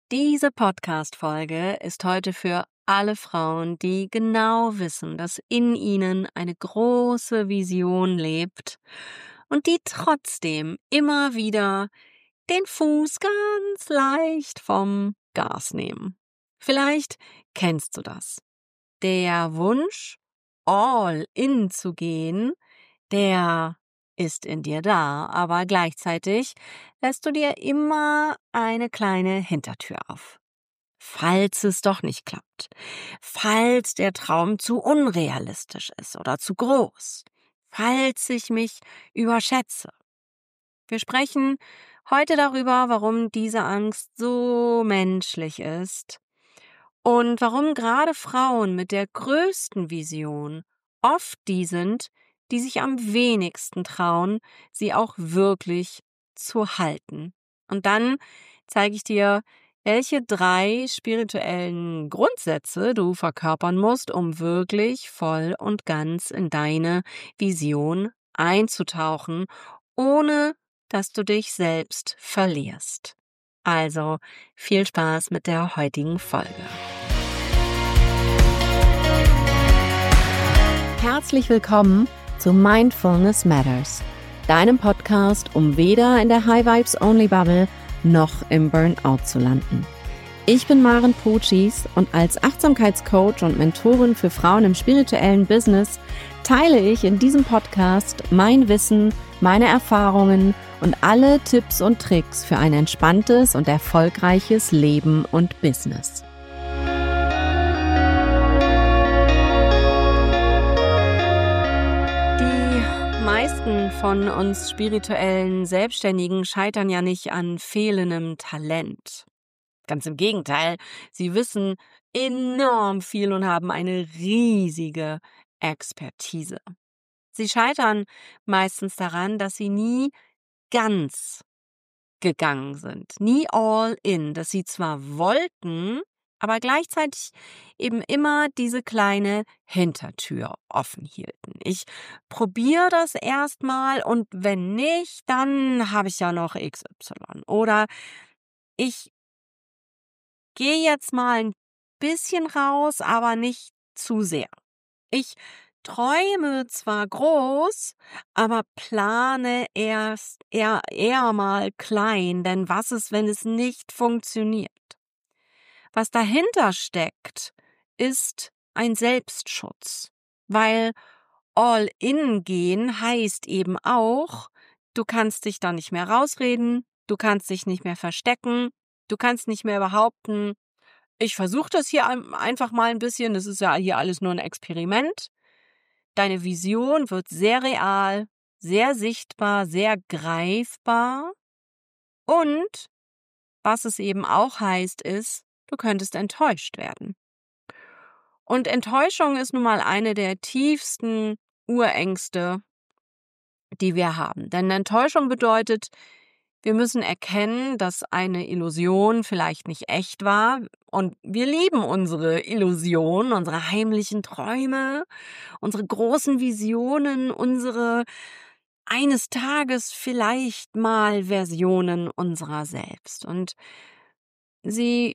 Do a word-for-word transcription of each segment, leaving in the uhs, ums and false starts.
Diese Podcast-Folge ist heute für alle Frauen, die genau wissen, dass in ihnen eine große Vision lebt und die trotzdem immer wieder den Fuß ganz leicht vom Gas nehmen. Vielleicht kennst du das. Der Wunsch, all in zu gehen, der ist in dir da, aber gleichzeitig lässt du dir immer eine kleine Hintertür auf. Falls es doch nicht klappt, falls der Traum zu unrealistisch ist oder zu groß, falls ich mich überschätze. Wir sprechen heute darüber, warum diese Angst so menschlich ist und warum gerade Frauen mit der größten Vision oft die sind, die sich am wenigsten trauen, sie auch wirklich zu halten. Und dann zeige ich dir, welche drei spirituellen Grundsätze du verkörpern musst, um wirklich voll und ganz in deine Vision einzutauchen, ohne dass du dich selbst verlierst. Also viel Spaß mit der heutigen Folge. Herzlich willkommen zu Mindfulness Matters, deinem Podcast, um weder in der High Vibes Only Bubble noch im Burnout zu landen. Ich bin Maren Pucis und als Achtsamkeitscoach und Mentorin für Frauen im spirituellen Business teile ich in diesem Podcast mein Wissen, meine Erfahrungen und alle Tipps und Tricks für ein entspanntes und erfolgreiches Leben und Business. Die meisten von uns spirituellen Selbstständigen scheitern ja nicht an fehlendem Talent. Ganz im Gegenteil, sie wissen enorm viel und haben eine riesige Expertise. Sie scheitern meistens daran, dass sie nie ganz gegangen sind, nie all in, dass sie zwar wollten, aber gleichzeitig eben immer diese kleine Hintertür offen hielten. Ich probiere das erstmal und wenn nicht, dann habe ich ja noch X Y. Oder ich gehe jetzt mal ein bisschen raus, aber nicht zu sehr. Ich träume zwar groß, aber plane erst eher, eher mal klein, denn was ist, wenn es nicht funktioniert? Was dahinter steckt, ist ein Selbstschutz, weil all in gehen heißt eben auch, du kannst dich da nicht mehr rausreden, du kannst dich nicht mehr verstecken, du kannst nicht mehr behaupten, ich versuche das hier einfach mal ein bisschen, das ist ja hier alles nur ein Experiment. Deine Vision wird sehr real, sehr sichtbar, sehr greifbar und was es eben auch heißt ist, du könntest enttäuscht werden. Und Enttäuschung ist nun mal eine der tiefsten Urängste, die wir haben. Denn Enttäuschung bedeutet, wir müssen erkennen, dass eine Illusion vielleicht nicht echt war und wir lieben unsere Illusionen, unsere heimlichen Träume, unsere großen Visionen, unsere eines Tages vielleicht mal Versionen unserer selbst. Und sie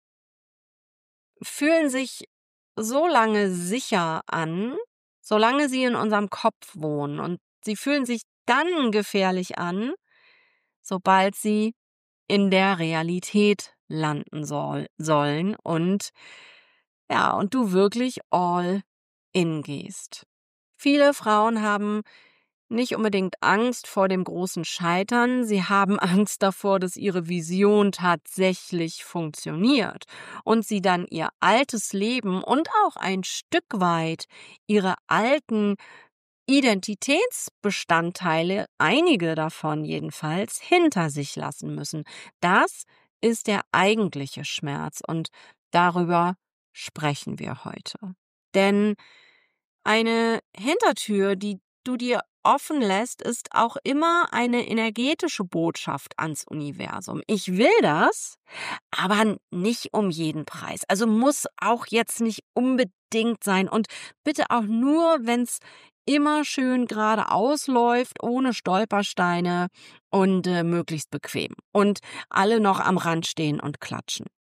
fühlen sich so lange sicher an, solange sie in unserem Kopf wohnen. Und sie fühlen sich dann gefährlich an, sobald sie in der Realität landen soll, sollen und ja, und du wirklich all in gehst. Viele Frauen haben nicht unbedingt Angst vor dem großen Scheitern, sie haben Angst davor, dass ihre Vision tatsächlich funktioniert und sie dann ihr altes Leben und auch ein Stück weit ihre alten Identitätsbestandteile, einige davon jedenfalls, hinter sich lassen müssen. Das ist der eigentliche Schmerz und darüber sprechen wir heute. Denn eine Hintertür, die du dir offen lässt, ist auch immer eine energetische Botschaft ans Universum. Ich will das, aber nicht um jeden Preis. Also muss auch jetzt nicht unbedingt sein und bitte auch nur, wenn es immer schön geradeaus läuft, ohne Stolpersteine und äh, möglichst bequem und alle noch am Rand stehen und klatschen.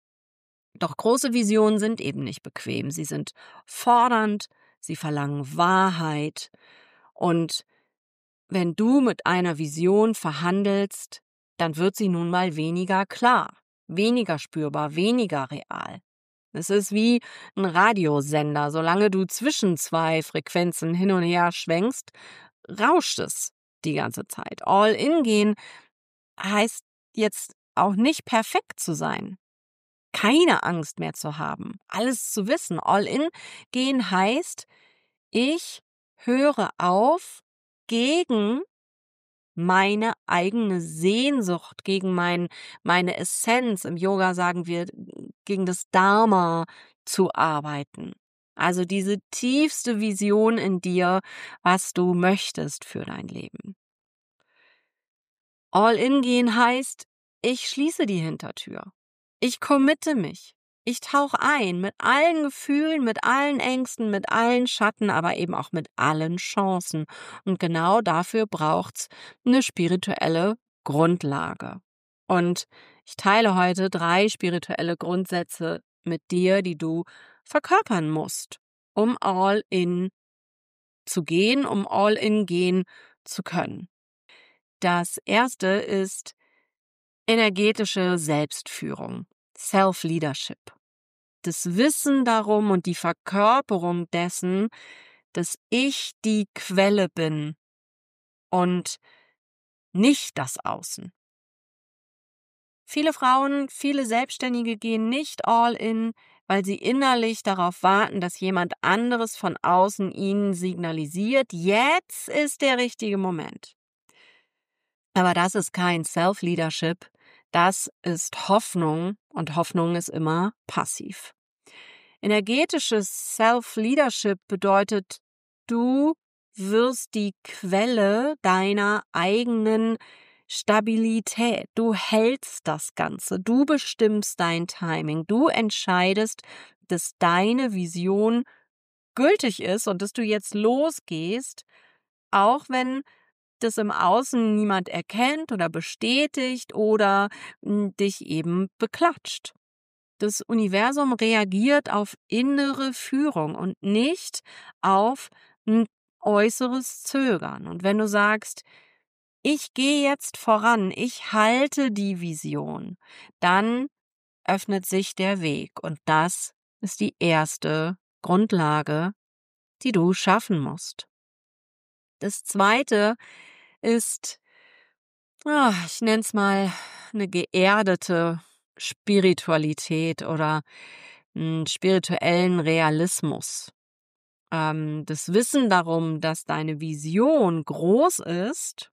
Doch große Visionen sind eben nicht bequem. Sie sind fordernd, sie verlangen Wahrheit. Und wenn du mit einer Vision verhandelst, dann wird sie nun mal weniger klar, weniger spürbar, weniger real. Es ist wie ein Radiosender. Solange du zwischen zwei Frequenzen hin und her schwenkst, rauscht es die ganze Zeit. All in gehen heißt jetzt auch nicht perfekt zu sein, keine Angst mehr zu haben, alles zu wissen. All in gehen heißt, ich höre auf, gegen meine eigene Sehnsucht, gegen mein, meine Essenz, im Yoga sagen wir, gegen das Dharma zu arbeiten. Also diese tiefste Vision in dir, was du möchtest für dein Leben. All in gehen heißt, ich schließe die Hintertür. Ich committe mich. Ich tauche ein mit allen Gefühlen, mit allen Ängsten, mit allen Schatten, aber eben auch mit allen Chancen. Und genau dafür braucht's eine spirituelle Grundlage. Und ich teile heute drei spirituelle Grundsätze mit dir, die du verkörpern musst, um all in zu gehen, um all in gehen zu können. Das erste ist energetische Selbstführung, Self-Leadership. Das Wissen darum und die Verkörperung dessen, dass ich die Quelle bin und nicht das Außen. Viele Frauen, viele Selbstständige gehen nicht all in, weil sie innerlich darauf warten, dass jemand anderes von außen ihnen signalisiert, jetzt ist der richtige Moment. Aber das ist kein Self-Leadership, das ist Hoffnung und Hoffnung ist immer passiv. Energetisches Self-Leadership bedeutet, du wirst die Quelle deiner eigenen Stabilität. Du hältst das Ganze, du bestimmst dein Timing, du entscheidest, dass deine Vision gültig ist und dass du jetzt losgehst, auch wenn das im Außen niemand erkennt oder bestätigt oder m, dich eben beklatscht. Das Universum reagiert auf innere Führung und nicht auf ein äußeres Zögern. Und wenn du sagst, ich gehe jetzt voran, ich halte die Vision, dann öffnet sich der Weg. Und das ist die erste Grundlage, die du schaffen musst. Das zweite ist, ah, ich nenne es mal eine geerdete Spiritualität oder einen spirituellen Realismus. Ähm, das Wissen darum, dass deine Vision groß ist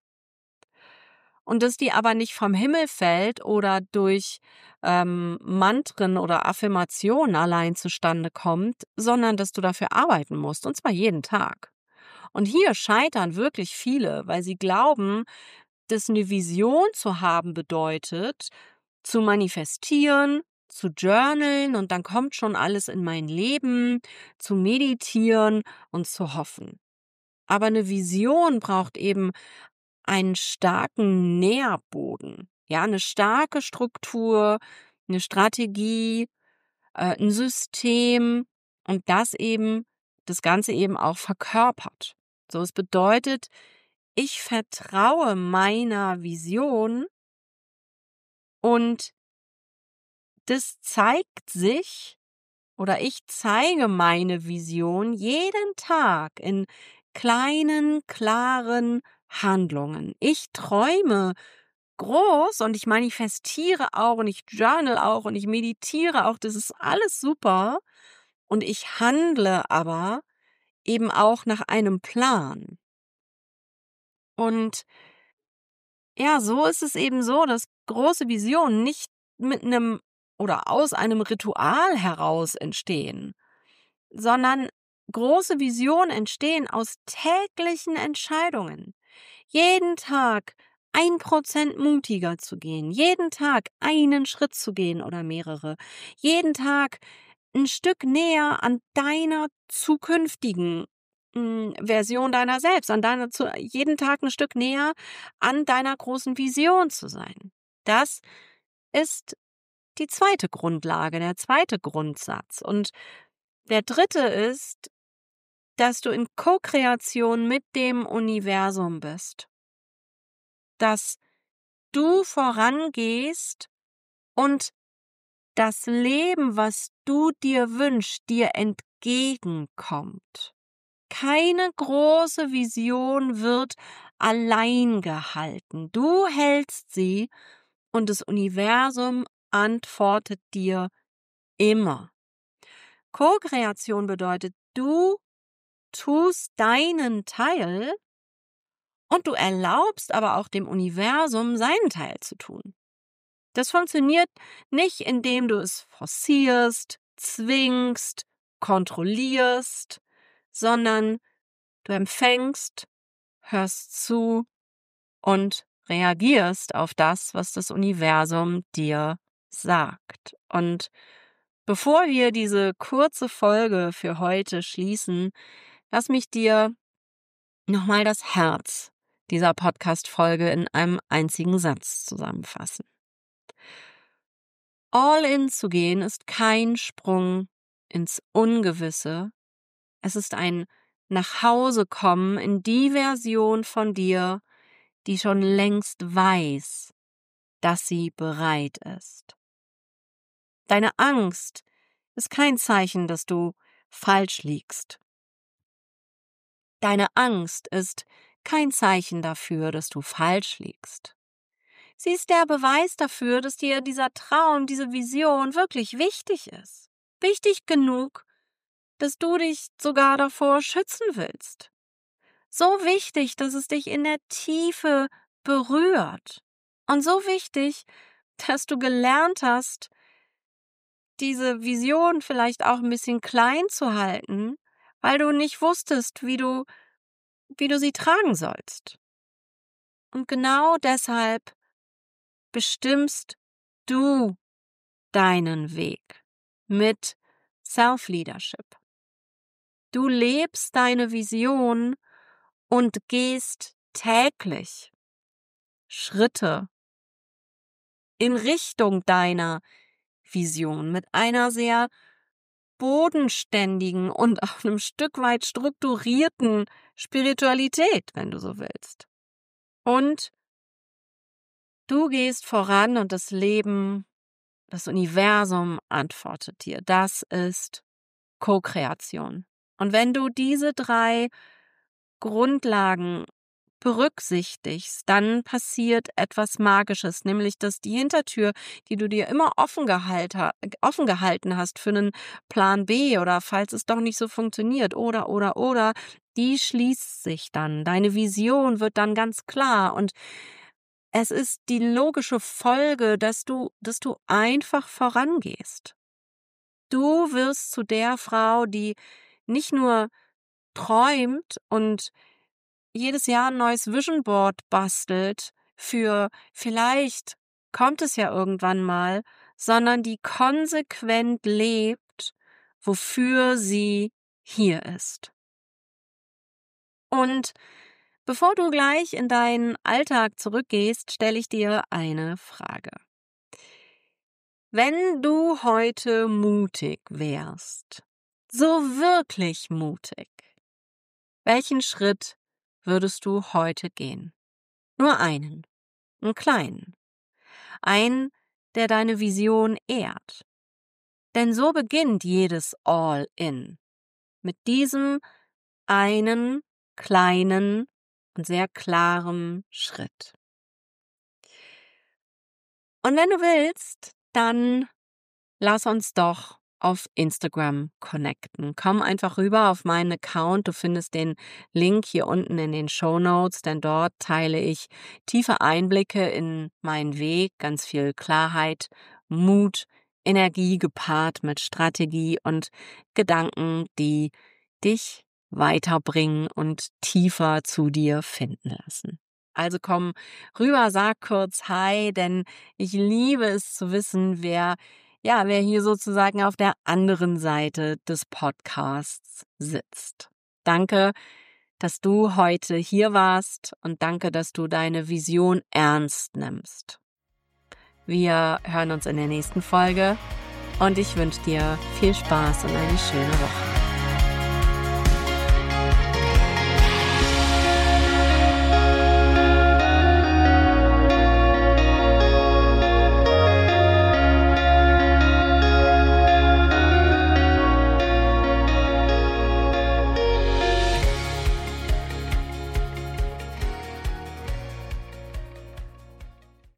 und dass die aber nicht vom Himmel fällt oder durch ähm, Mantren oder Affirmationen allein zustande kommt, sondern dass du dafür arbeiten musst, und zwar jeden Tag. Und hier scheitern wirklich viele, weil sie glauben, dass eine Vision zu haben bedeutet, zu manifestieren, zu journalen und dann kommt schon alles in mein Leben, zu meditieren und zu hoffen. Aber eine Vision braucht eben einen starken Nährboden, ja, eine starke Struktur, eine Strategie, äh, ein System und das eben, das Ganze eben auch verkörpert. So, es bedeutet, ich vertraue meiner Vision und das zeigt sich oder ich zeige meine Vision jeden Tag in kleinen, klaren Handlungen. Ich träume groß und ich manifestiere auch und ich journal auch und ich meditiere auch. Das ist alles super. Und ich handle aber eben auch nach einem Plan. Und ja, so ist es eben so, dass große Visionen nicht mit einem oder aus einem Ritual heraus entstehen, sondern große Visionen entstehen aus täglichen Entscheidungen. Jeden Tag ein Prozent mutiger zu gehen, jeden Tag einen Schritt zu gehen oder mehrere, jeden Tag ein Stück näher an deiner zukünftigen mh, Version deiner selbst, an deiner, zu, jeden Tag ein Stück näher an deiner großen Vision zu sein. Das ist die zweite Grundlage, der zweite Grundsatz. Und der dritte ist, dass du in Co-Kreation mit dem Universum bist. Dass du vorangehst und das Leben, was du dir wünschst, dir entgegenkommt. Keine große Vision wird allein gehalten. Du hältst sie und das Universum antwortet dir immer. Co-Kreation bedeutet, du tust deinen Teil und du erlaubst aber auch dem Universum seinen Teil zu tun. Das funktioniert nicht, indem du es forcierst, zwingst, kontrollierst, sondern du empfängst, hörst zu und reagierst auf das, was das Universum dir sagt. Und bevor wir diese kurze Folge für heute schließen, lass mich dir nochmal das Herz dieser Podcast-Folge in einem einzigen Satz zusammenfassen. All in zu gehen ist kein Sprung ins Ungewisse. Es ist ein Nachhausekommen in die Version von dir, die schon längst weiß, dass sie bereit ist. Deine Angst ist kein Zeichen, dass du falsch liegst. Deine Angst ist kein Zeichen dafür, dass du falsch liegst. Sie ist der Beweis dafür, dass dir dieser Traum, diese Vision wirklich wichtig ist. Wichtig genug, dass du dich sogar davor schützen willst. So wichtig, dass es dich in der Tiefe berührt. Und so wichtig, dass du gelernt hast, diese Vision vielleicht auch ein bisschen klein zu halten, weil du nicht wusstest, wie du, wie du sie tragen sollst. Und genau deshalb bestimmst du deinen Weg mit Self-Leadership. Du lebst deine Vision und gehst täglich Schritte in Richtung deiner Vision mit einer sehr bodenständigen und auf einem Stück weit strukturierten Spiritualität, wenn du so willst. Und du gehst voran und das Leben, das Universum antwortet dir. Das ist Co-Kreation. Und wenn du diese drei Grundlagen berücksichtigst, dann passiert etwas Magisches, nämlich dass die Hintertür, die du dir immer offen gehalten, offen gehalten hast für einen Plan B oder falls es doch nicht so funktioniert oder, oder, oder, die schließt sich dann. Deine Vision wird dann ganz klar und es ist die logische Folge, dass du, dass du einfach vorangehst. Du wirst zu der Frau, die nicht nur träumt und jedes Jahr ein neues Vision Board bastelt für vielleicht kommt es ja irgendwann mal, sondern die konsequent lebt, wofür sie hier ist. Und bevor du gleich in deinen Alltag zurückgehst, stelle ich dir eine Frage. Wenn du heute mutig wärst, so wirklich mutig, welchen Schritt würdest du heute gehen? Nur einen, einen kleinen, einen, der deine Vision ehrt. Denn so beginnt jedes All-In. Mit diesem einen kleinen und sehr klaren Schritt. Und wenn du willst, dann lass uns doch auf Instagram connecten. Komm einfach rüber auf meinen Account. Du findest den Link hier unten in den Shownotes, denn dort teile ich tiefe Einblicke in meinen Weg, ganz viel Klarheit, Mut, Energie gepaart mit Strategie und Gedanken, die dich weiterbringen und tiefer zu dir finden lassen. Also komm rüber, sag kurz Hi, denn ich liebe es zu wissen, wer Ja, wer hier sozusagen auf der anderen Seite des Podcasts sitzt. Danke, dass du heute hier warst und danke, dass du deine Vision ernst nimmst. Wir hören uns in der nächsten Folge und ich wünsche dir viel Spaß und eine schöne Woche.